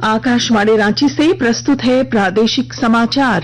आकाशवाणी रांची से प्रस्तुत है प्रादेशिक समाचार।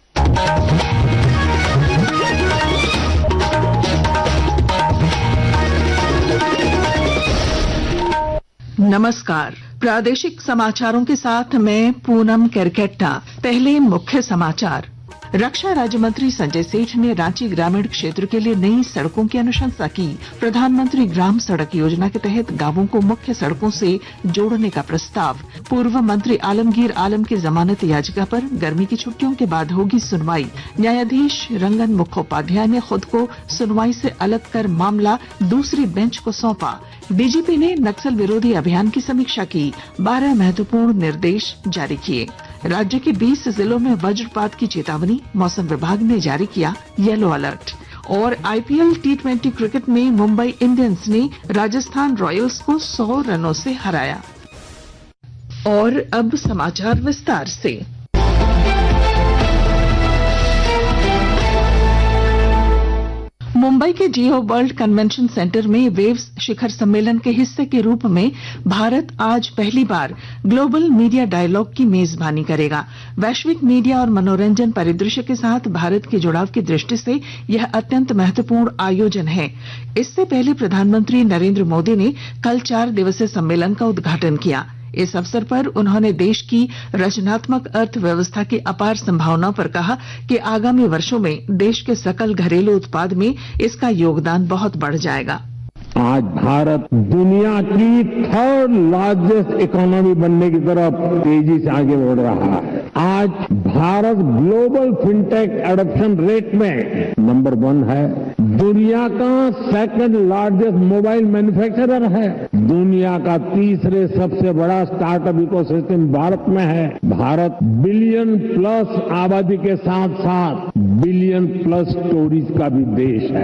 नमस्कार, प्रादेशिक समाचारों के साथ मैं पूनम केरकेट्टा। पहले मुख्य समाचार। रक्षा राज्य मंत्री संजय सेठ ने रांची ग्रामीण क्षेत्र के लिए नई सड़कों की अनुशंसा की। प्रधानमंत्री ग्राम सड़क योजना के तहत गांवों को मुख्य सड़कों से जोड़ने का प्रस्ताव। पूर्व मंत्री आलमगीर आलम की जमानत याचिका पर गर्मी की छुट्टियों के बाद होगी सुनवाई। न्यायाधीश रंगन मुखोपाध्याय ने खुद को सुनवाई से अलग कर मामला दूसरी बेंच को सौंपा। डीजीपी ने नक्सल विरोधी अभियान की समीक्षा की। 12 महत्वपूर्ण निर्देश जारी किए। राज्य के 20 जिलों में वज्रपात की चेतावनी, मौसम विभाग ने जारी किया येलो अलर्ट। और आईपीएल T20 क्रिकेट में मुंबई इंडियंस ने राजस्थान रॉयल्स को 100 रनों से हराया। और अब समाचार विस्तार से। मुंबई के जियो वर्ल्ड कन्वेंशन सेंटर में वेव्स शिखर सम्मेलन के हिस्से के रूप में भारत आज पहली बार ग्लोबल मीडिया डायलॉग की मेजबानी करेगा। वैश्विक मीडिया और मनोरंजन परिदृश्य के साथ भारत के जुड़ाव की दृष्टि से यह अत्यंत महत्वपूर्ण आयोजन है। इससे पहले प्रधानमंत्री नरेंद्र मोदी ने कल 4 दिवसीय सम्मेलन का उद्घाटन किया। इस अवसर पर उन्होंने देश की रचनात्मक अर्थव्यवस्था की अपार संभावनाओं पर कहा कि आगामी वर्षों में देश के सकल घरेलू उत्पाद में इसका योगदान बहुत बढ़ जाएगा। आज भारत दुनिया की 3rd लार्जेस्ट इकोनॉमी बनने की तरफ तेजी से आगे बढ़ रहा है। आज Bharat global fintech adoption rate में नंबर 1 है। दुनिया का 2nd लार्जेस्ट मोबाइल मैन्युफैक्चरर है। दुनिया का 3रे सबसे बड़ा स्टार्टअप इकोसिस्टम भारत में है। भारत बिलियन प्लस आबादी के साथ साथ बिलियन प्लस स्टोरीज का भी देश है।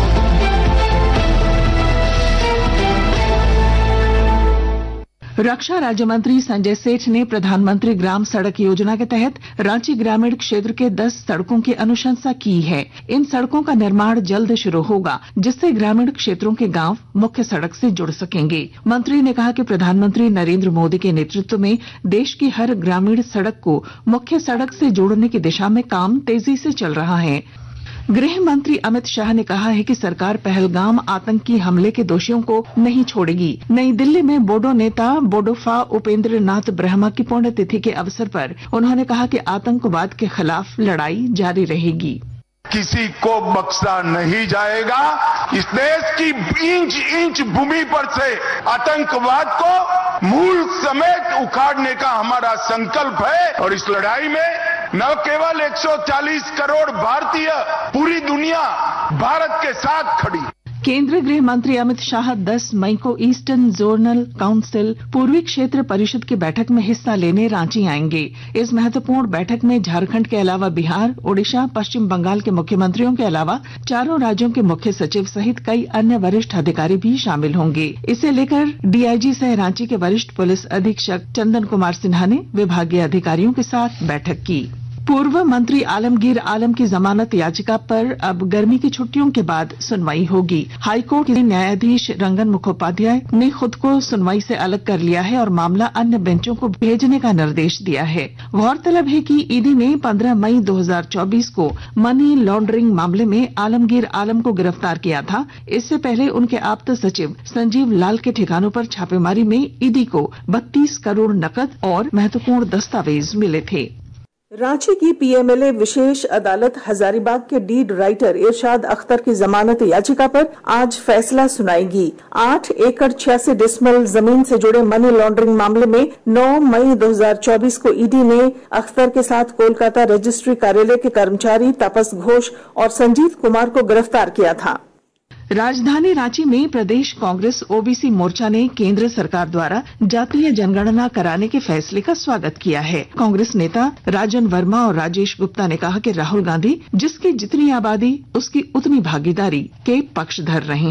रक्षा राज्य मंत्री संजय सेठ ने प्रधानमंत्री ग्राम सड़क योजना के तहत रांची ग्रामीण क्षेत्र के 10 सड़कों की अनुशंसा की है। इन सड़कों का निर्माण जल्द शुरू होगा, जिससे ग्रामीण क्षेत्रों के गांव मुख्य सड़क से जुड़ सकेंगे। मंत्री ने कहा कि प्रधानमंत्री नरेंद्र मोदी के नेतृत्व में देश की हर ग्रामीण सड़क को मुख्य सड़क से जोड़ने की दिशा में काम तेजी से चल रहा है। गृह मंत्री अमित शाह ने कहा है कि सरकार पहलगाम आतंकी हमले के दोषियों को नहीं छोड़ेगी। नई दिल्ली में बोडो नेता बोडोफा उपेंद्र नाथ ब्रह्मा की पुण्यतिथि के अवसर पर उन्होंने कहा कि आतंकवाद के खिलाफ लड़ाई जारी रहेगी। किसी को बख्शा नहीं जाएगा। इस देश की इंच इंच भूमि पर से आतंकवाद को मूल समेत उखाड़ने का हमारा संकल्प है। और इस लड़ाई में न केवल 140 करोड़ भारतीय, पूरी दुनिया भारत के साथ खड़ी। केंद्रीय गृह मंत्री अमित शाह 10 मई को ईस्टर्न जोनल काउंसिल पूर्वी क्षेत्र परिषद की बैठक में हिस्सा लेने रांची आएंगे। इस महत्वपूर्ण बैठक में झारखंड के अलावा बिहार, ओडिशा, पश्चिम बंगाल के मुख्यमंत्रियों के अलावा 4 राज्यों के मुख्य सचिव सहित कई अन्य वरिष्ठ अधिकारी भी शामिल होंगे। इसे लेकर डीआईजी सह रांची के वरिष्ठ पुलिस अधीक्षक चंदन कुमार सिन्हा ने विभागीय अधिकारियों के साथ बैठक की। पूर्व मंत्री आलमगीर आलम की जमानत याचिका पर अब गर्मी की छुट्टियों के बाद सुनवाई होगी। हाईकोर्ट के न्यायाधीश रंगन मुखोपाध्याय ने खुद को सुनवाई से अलग कर लिया है और मामला अन्य बेंचों को भेजने का निर्देश दिया है। गौरतलब है कि ईडी ने 15 मई 2024 को मनी लॉन्ड्रिंग मामले में आलमगीर आलम को गिरफ्तार किया था। इससे पहले उनके आप्त सचिव संजीव लाल के ठिकानों पर छापेमारी में ईडी को 32 करोड़ नकद और महत्वपूर्ण दस्तावेज मिले थे। रांची की पीएमएलए विशेष अदालत हजारीबाग के डीड राइटर इरशाद अख्तर की जमानत याचिका पर आज फैसला सुनाएगी। 8 एकड़ 86 डिसमल जमीन से जुड़े मनी लॉन्ड्रिंग मामले में 9 मई 2024 को ईडी ने अख्तर के साथ कोलकाता रजिस्ट्री कार्यालय के कर्मचारी तापस घोष और संजीत कुमार को गिरफ्तार किया था। राजधानी रांची में प्रदेश कांग्रेस ओबीसी मोर्चा ने केंद्र सरकार द्वारा जातीय जनगणना कराने के फैसले का स्वागत किया है। कांग्रेस नेता राजन वर्मा और राजेश गुप्ता ने कहा कि राहुल गांधी जिसकी जितनी आबादी उसकी उतनी भागीदारी के पक्षधर रहे हैं।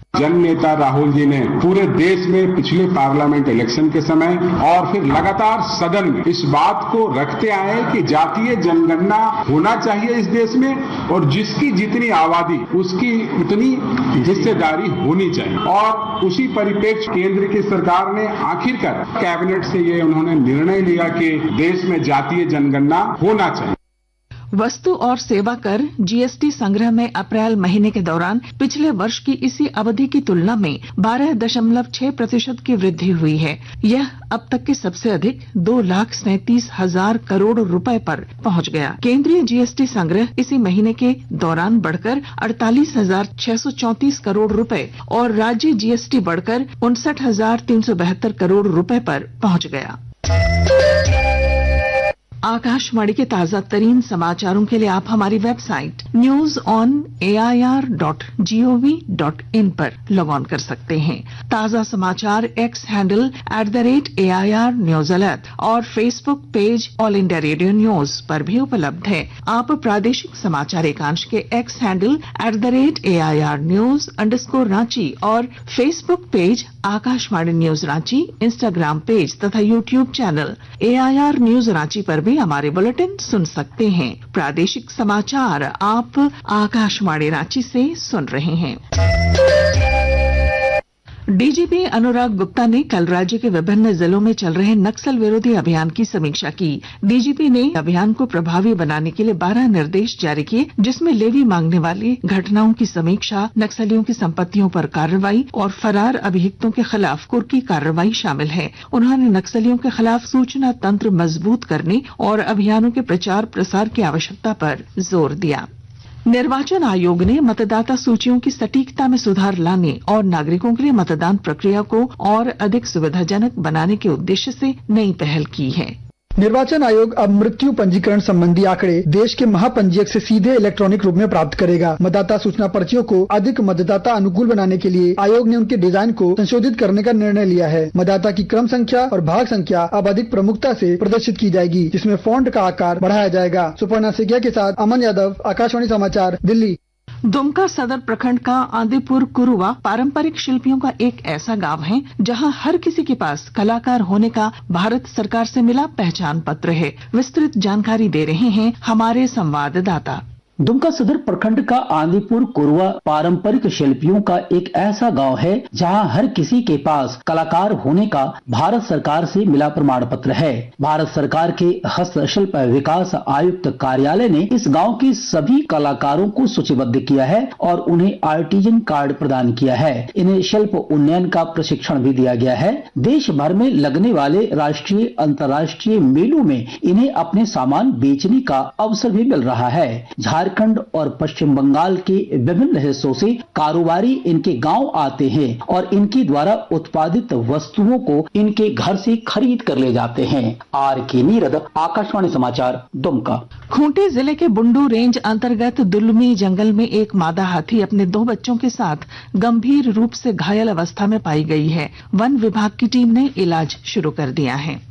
जन नेता राहुल जी ने पूरे देश में पिछले पार्लियामेंट इलेक्शन के समय और फिर लगातार सदन में इस बात को रखते आए कि जातीय जनगणना होना चाहिए इस देश में और जिसकी जितनी आबादी उसकी उतनी हिस्सेदारी होनी चाहिए। और उसी परिप्रेक्ष्य केंद्र की सरकार ने आखिरकार कैबिनेट से ये उन्होंने निर्णय लिया कि देश में जातीय जनगणना होना चाहिए। वस्तु और सेवा कर जीएसटी संग्रह में अप्रैल महीने के दौरान पिछले वर्ष की इसी अवधि की तुलना में 12.6% की वृद्धि हुई है। यह अब तक के सबसे अधिक 2,37,000 करोड़ रुपए पर पहुंच गया। केंद्रीय जीएसटी संग्रह इसी महीने के दौरान बढ़कर 48,634 करोड़ रुपए और राज्य जीएसटी बढ़कर 59,372 करोड़ रुपए पर पहुंच गया। आकाशवाणी के ताजा तरीन समाचारों के लिए आप हमारी वेबसाइट newsonair.gov.in पर लॉग ऑन कर सकते हैं। ताजा समाचार एक्स हैंडल @AIR और Facebook page all India radio news पर भी उपलब्ध है। आप प्रादेशिक समाचार एकांश के एक्स हैंडल @AIR_News_ और Facebook page Akashvani news Ranchi, Instagram page तथा YouTube channel AIR news Ranchi पर भी हमारे बुलेटिन सुन सकते हैं। प्रादेशिक समाचार आप आकाशवाणी रांची से सुन रहे हैं। डीजीपी अनुराग गुप्ता ने कल राज्य के विभिन्न जिलों में चल रहे नक्सल विरोधी अभियान की समीक्षा की। डीजीपी ने अभियान को प्रभावी बनाने के लिए 12 निर्देश जारी किए, जिसमें लेवी मांगने वाली घटनाओं की समीक्षा, नक्सलियों की संपत्तियों पर कार्रवाई और फरार अभियुक्तों के खिलाफ कुर्की कार्रवाई शामिल है। उन्होंने नक्सलियों के खिलाफ सूचना तंत्र मजबूत करने और अभियानों के प्रचार प्रसार की आवश्यकता पर जोर दिया। निर्वाचन आयोग ने मतदाता सूचियों की सटीकता में सुधार लाने और नागरिकों के लिए मतदान प्रक्रिया को और अधिक सुविधाजनक बनाने के उद्देश्य से नई पहल की है। निर्वाचन आयोग अब मृत्यु पंजीकरण संबंधी आंकड़े देश के महापंजीयक से सीधे इलेक्ट्रॉनिक रूप में प्राप्त करेगा। मतदाता सूचना पर्चियों को अधिक मतदाता अनुकूल बनाने के लिए आयोग ने उनके डिजाइन को संशोधित करने का निर्णय लिया है। मतदाता की क्रम संख्या और भाग संख्या अब अधिक प्रमुखता से प्रदर्शित की जाएगी, जिसमें फॉन्ट का आकार बढ़ाया जाएगा। सुपर्णा सेकिया के साथ अमन यादव, आकाशवाणी समाचार, दिल्ली। दुमका सदर प्रखंड का आदिपुर कुरुवा पारंपरिक शिल्पियों का एक ऐसा गांव है जहां हर किसी के पास कलाकार होने का भारत सरकार से मिला पहचान पत्र है। विस्तृत जानकारी दे रहे हैं हमारे संवाददाता। दुमका सदर प्रखंड का आंदीपुर कुरुवा पारंपरिक शिल्पियों का एक ऐसा गांव है जहां हर किसी के पास कलाकार होने का भारत सरकार से मिला प्रमाण पत्र है। भारत सरकार के हस्तशिल्प विकास आयुक्त कार्यालय ने इस गांव के सभी कलाकारों को सूचीबद्ध किया है और उन्हें आर्टिजन कार्ड प्रदान किया है। इन्हें शिल्प उन्नयन का प्रशिक्षण भी दिया गया है। देश भर में लगने वाले राष्ट्रीय अंतर्राष्ट्रीय मेलों में इन्हें अपने सामान बेचने का अवसर भी मिल रहा है। झारखंड और पश्चिम बंगाल के विभिन्न हिस्सों से कारोबारी इनके गांव आते हैं और इनके द्वारा उत्पादित वस्तुओं को इनके घर से खरीद कर ले जाते हैं। R.K. नीरद, आकाशवाणी समाचार, दुमका। खूंटी जिले के बुंडू रेंज अंतर्गत दुलमी जंगल में एक मादा हाथी अपने 2 बच्चों के साथ गंभीर रूप से घायल अवस्था में पाई गई है। वन विभाग की टीम ने इलाज शुरू कर दिया है।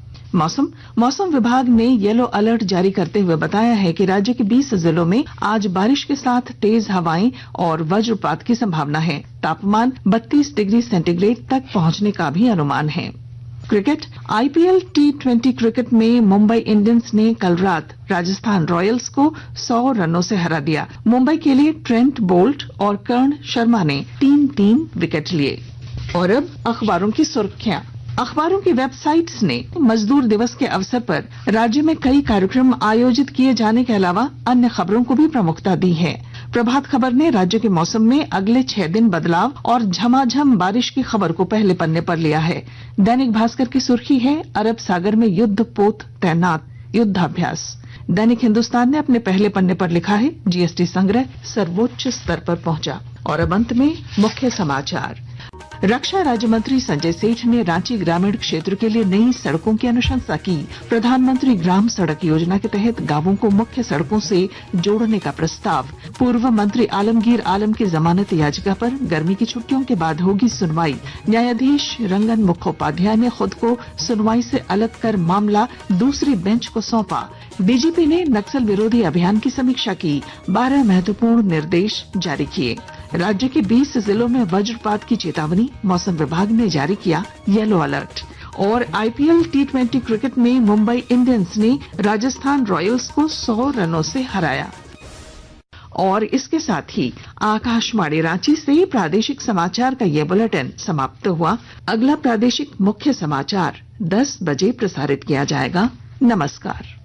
मौसम विभाग ने येलो अलर्ट जारी करते हुए बताया है कि राज्य के 20 जिलों में आज बारिश के साथ तेज हवाएं और वज्रपात की संभावना है। तापमान 32 डिग्री सेंटीग्रेड तक पहुंचने का भी अनुमान है। क्रिकेट IPL T20 क्रिकेट में मुंबई इंडियंस ने कल रात राजस्थान रॉयल्स को 100 रनों से हरा दिया। मुंबई के लिए ट्रेंट बोल्ट और कर्ण शर्मा ने 3-3 विकेट लिए। और अब अखबारों की सुर्खियां। अखबारों की वेबसाइट्स ने मजदूर दिवस के अवसर पर राज्य में कई कार्यक्रम आयोजित किए जाने के अलावा अन्य खबरों को भी प्रमुखता दी है। प्रभात खबर ने राज्य के मौसम में अगले 6 दिन बदलाव और झमाझम बारिश की खबर को पहले पन्ने पर लिया है। दैनिक भास्कर की सुर्खी है, अरब सागर में युद्ध पोत तैनात, युद्धाभ्यास। दैनिक हिंदुस्तान ने अपने पहले पन्ने पर लिखा है, जीएसटी संग्रह सर्वोच्च स्तर पर पहुंचा। और अब अंत में मुख्य समाचार। रक्षा राज्य मंत्री संजय सेठ ने रांची ग्रामीण क्षेत्र के लिए नई सड़कों की अनुशंसा की। प्रधानमंत्री ग्राम सड़क योजना के तहत गांवों को मुख्य सड़कों से जोड़ने का प्रस्ताव। पूर्व मंत्री आलमगीर आलम की जमानत याचिका पर गर्मी की छुट्टियों के बाद होगी सुनवाई। न्यायाधीश रंगन मुखोपाध्याय ने खुद को सुनवाई से अलग कर मामला दूसरी बेंच को सौंपा। डीजीपी ने नक्सल विरोधी अभियान की समीक्षा की। 12 महत्वपूर्ण निर्देश जारी किए। राज्य के 20 जिलों में वज्रपात की चेतावनी, मौसम विभाग ने जारी किया येलो अलर्ट। और आईपीएल T20 क्रिकेट में मुंबई इंडियंस ने राजस्थान रॉयल्स को 100 रनों से हराया। और इसके साथ ही आकाशवाणी रांची से प्रादेशिक समाचार का ये बुलेटिन समाप्त हुआ। अगला प्रादेशिक मुख्य समाचार 10 बजे प्रसारित किया जाएगा। नमस्कार।